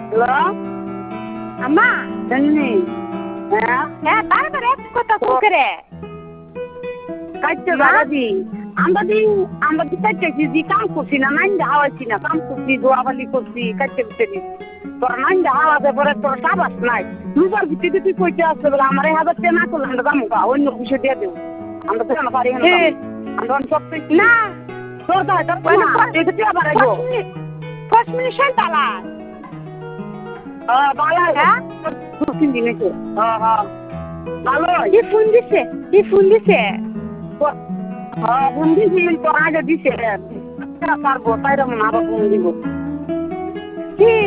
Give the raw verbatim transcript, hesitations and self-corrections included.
hello আম্মা জানি হ্যাঁ হ্যাঁ বারবার এক কথা ফোন করে কাটতে বাড়াবি আমরা দিন আমরা দিন কাটতেছি দি কাম করছি না মাইন্ড হাওয়াইছি না কাম করছি দোয়াবালি করছি কাটতে করতে তোর মাইন্ড হাওয়াতে পরে তোর সাবাস নাই দুবার ভিত্তিতে তুই কইতে আসতে বলে আমার এই হাজার টাকা না করলে আমরা দাম গা অন্য কিছু দিয়ে দেবো আমরা তো না পারি না আমরা সব না তোর দায় তোর না এটা তুই আবার আইবো পাঁচ মিনিট শান্ত তালা হ্যাঁ ভালো হ্যাঁ তিন দিন এসে হ্যাঁ হ্যাঁ ভালো কি ফোন দিছে কি ফোন দিছে হ্যাঁ ফোন দিছি তো আগে দিছে পারবো তাই রকম আবার ফোন দিব কি